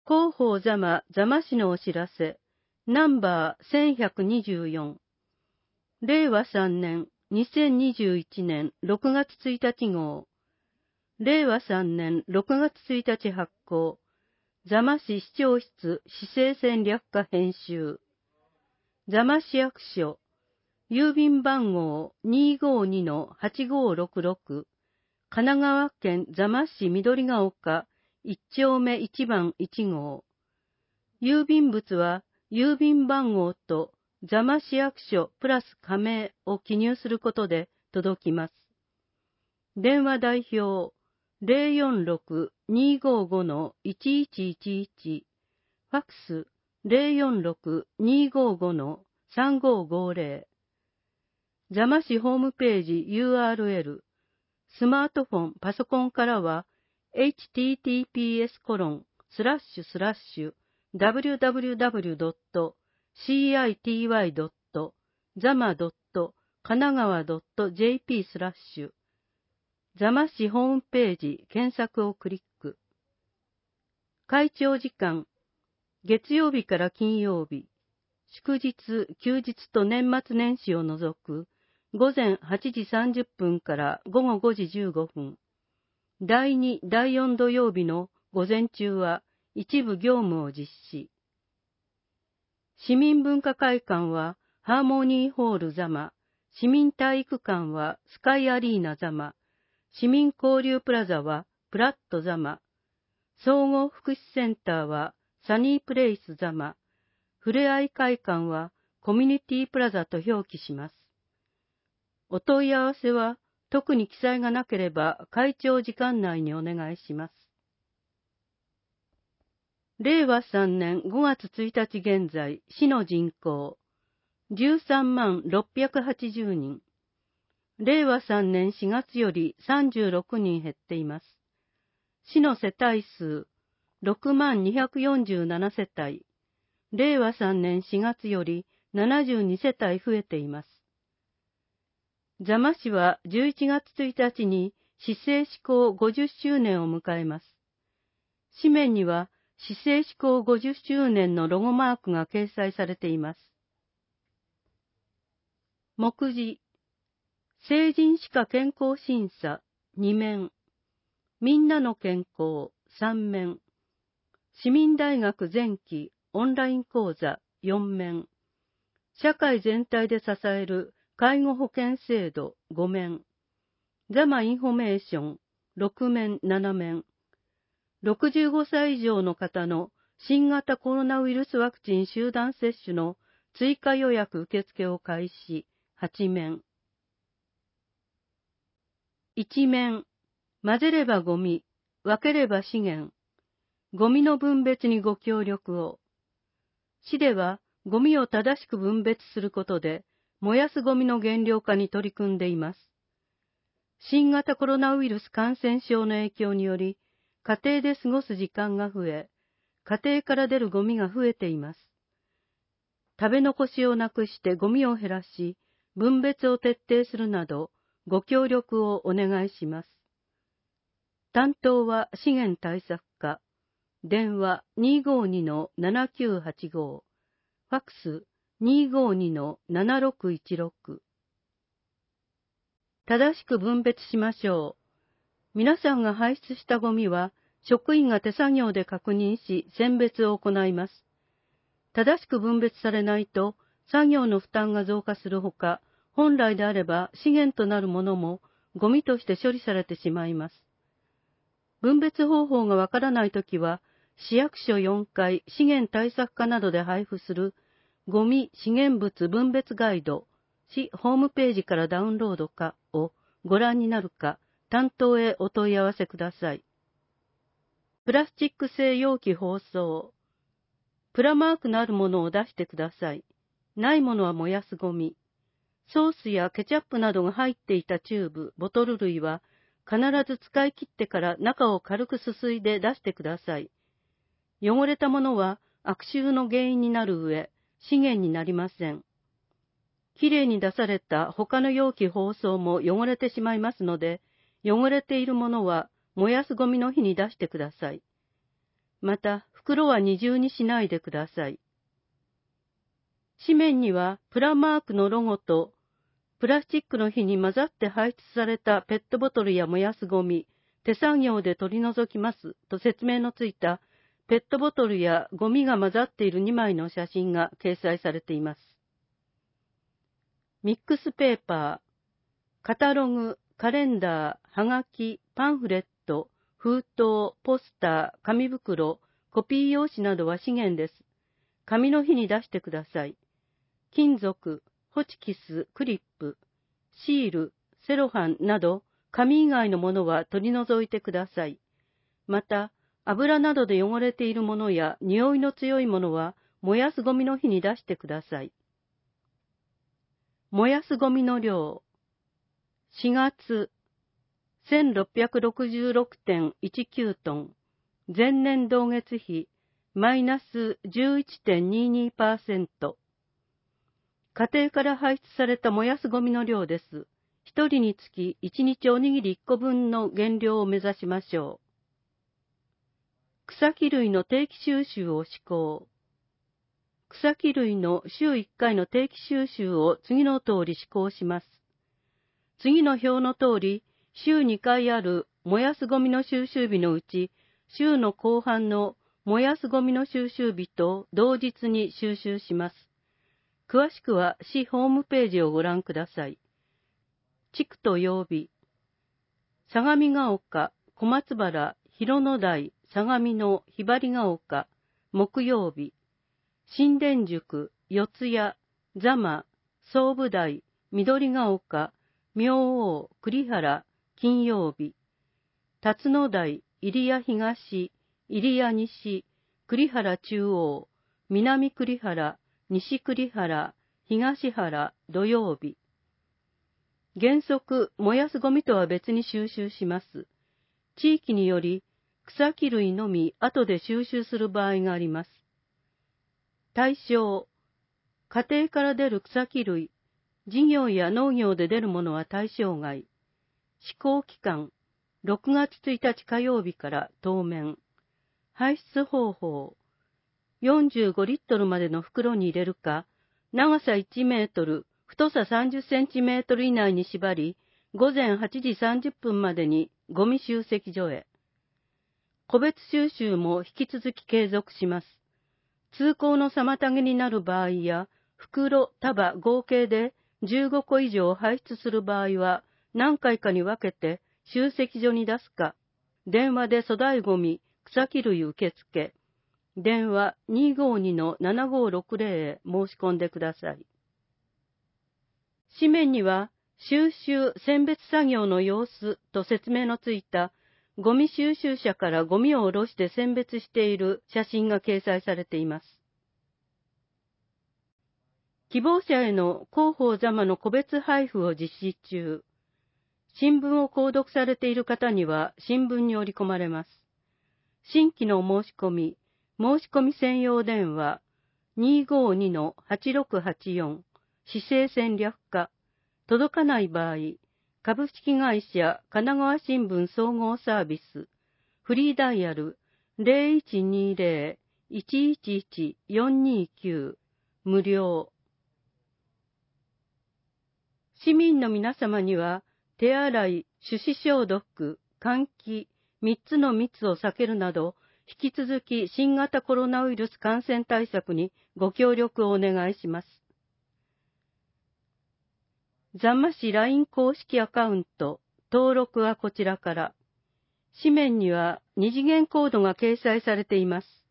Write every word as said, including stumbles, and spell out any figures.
広報座間座間市のお知らせ、ナンバーせんひゃくにじゅうよん。れいわさんねんにせんにじゅういちねんろくがつついたち号。れいわさんねんろくがつついたち発行。座間市市長室市政戦略課編集。座間市役所。郵便番号 にーごーにのはちごーろくろく。神奈川県座間市緑が丘いっちょうめいちばんいち号。郵便物は郵便番号と座間市役所プラス加盟を記入することで届きます。電話代表 ゼロよんろく にーごーご のいちいちいちいち。ファックス ゼロよんろく にーごーご のさんごーごーぜろ。座間市ホームページ ユーアールエル。スマートフォン、パソコンからは エイチティーティーピーエスコロンスラッシュスラッシュダブリューダブリューダブリュードットシーアイティーワイドットザマドットカナガワドットジェーピー スラッシュ座間市ホームページ検索をクリック。会長時間、月曜日から金曜日、祝日、休日と年末年始を除く午前はちじさんじゅっぷんから午後ごじじゅうごふん。だいに、だいよん土曜日の午前中は一部業務を実施。市民文化会館はハーモニーホール座間、市民体育館はスカイアリーナ座間、市民交流プラザはプラット座間、総合福祉センターはサニープレイス座間、ふれあい会館はコミュニティプラザと表記します。お問い合わせは特に記載がなければ会長時間内にお願いします。れいわさんねんごがつついたち現在、市の人口じゅうさんまんろっぴゃくはちじゅうにん。れいわさんねんしがつよりさんじゅうろくにん減っています。市の世帯数ろくまんにひゃくよんじゅうななせたい。れいわさんねんしがつよりななじゅうにせたい増えています。座間市はじゅういちがつついたちに市政施行ごじゅっしゅうねんを迎えます。紙面には市政施行ごじゅっしゅうねんのロゴマークが掲載されています。目次、成人歯科健康審査に面、みんなの健康さん面、市民大学前期オンライン講座よん面、社会全体で支える介護保険制度ご面、座間インフォメーションろく面なな面、ろくじゅうごさい以上の方の新型コロナウイルスワクチン集団接種の追加予約受付を開始はち面。いち面、混ぜればゴミ、分ければ資源、ゴミの分別にご協力を。市ではゴミを正しく分別することで、燃やすゴミの減量化に取り組んでいます。新型コロナウイルス感染症の影響により、家庭で過ごす時間が増え、家庭から出るゴミが増えています。食べ残しをなくしてゴミを減らし、分別を徹底するなど、ご協力をお願いします。担当は資源対策課、電話 にーごーにのななきゅうはちご、ファックス にーごーにのななろくいちろく。正しく分別しましょう。皆さんが排出したゴミは、職員が手作業で確認し、選別を行います。正しく分別されないと、作業の負担が増加するほか、本来であれば資源となるものもゴミとして処理されてしまいます。分別方法がわからないときは、市役所よんかい資源対策課などで配布するゴミ資源物分別ガイド、市ホームページからダウンロードかをご覧になるか、担当へお問い合わせください。プラスチック製容器包装。プラマークのあるものを出してください。ないものは燃やすゴミ。ソースやケチャップなどが入っていたチューブ、ボトル類は必ず使い切ってから中を軽くすすいで出してください。汚れたものは悪臭の原因になる上、資源になりません。きれいに出された他の容器包装も汚れてしまいますので、汚れているものは燃やすゴミの日に出してください。 また、袋は二重にしないでください。紙面にはプラマークのロゴと、プラスチックの火に混ざって排出されたペットボトルや燃やすゴミ、手作業で取り除きますと説明のついたペットボトルやゴミが混ざっているにまいの写真が掲載されています。ミックスペーパー、カタログ、カレンダー、はがき、パンフレット、封筒、ポスター、紙袋、コピー用紙などは資源です。紙の日に出してください。金属、ホチキス、クリップ、シール、セロハンなど紙以外のものは取り除いてください。また、油などで汚れているものや匂いの強いものは燃やすゴミの日に出してください。燃やすゴミの量。しがつ、せんろっぴゃくろくじゅうろくてんいちきゅうトン、前年同月比、マイナス じゅういちてんにじゅうにパーセント。家庭から排出された燃やすゴミの量です。一人につきいちにちおにぎりいっこぶんの減量を目指しましょう。草木類の定期収集を施行。草木類の週いっかいの定期収集を次の通り施行します。次の表の通り、週にかいある燃やすゴミの収集日のうち、週の後半の燃やすゴミの収集日と同日に収集します。詳しくは市ホームページをご覧ください。地区と曜日。相模が丘、小松原、広野台、相模のひばりが丘、木曜日。新田宿、四谷、座間、総武台、緑が丘、明王、栗原、金曜日。辰野台、入谷東、入谷西、栗原中央、南栗原、西栗原、東原、土曜日。原則、燃やすゴミとは別に収集します。地域により、草木類のみ後で収集する場合があります。対象、家庭から出る草木類、事業や農業で出るものは対象外。施行期間、ろくがつついたち火曜日から当面。排出方法、よんじゅうごリットルまでの袋に入れるか、長さいちメートル、太ささんじゅっセンチメートル以内に縛り、ごぜんはちじさんじゅっぷんまでにゴミ集積所へ。個別収集も引き続き継続します。通行の妨げになる場合や、袋、束合計でじゅうごこ以上排出する場合は、何回かに分けて集積所に出すか、電話で粗大ゴミ、草木類受付、電話 にーごーにのななごーろくぜろ へ申し込んでください。紙面には、収集・選別作業の様子と説明のついた、ゴミ収集車からゴミを下ろして選別している写真が掲載されています。希望者への広報座間の個別配布を実施中。新聞を購読されている方には新聞に折り込まれます。新規の申し込み、申し込み専用電話 にーごーにのはちろくはちよん 市政戦略課、届かない場合、株式会社神奈川新聞総合サービス、フリーダイヤル ゼロいちにゼロ いちいちいち よんにきゅう 無料。市民の皆様には、手洗い、手指消毒、換気、みっつの密を避けるなど、引き続き新型コロナウイルス感染対策にご協力をお願いします。座間市 ライン 公式アカウント、登録はこちらから。紙面には二次元コードが掲載されています。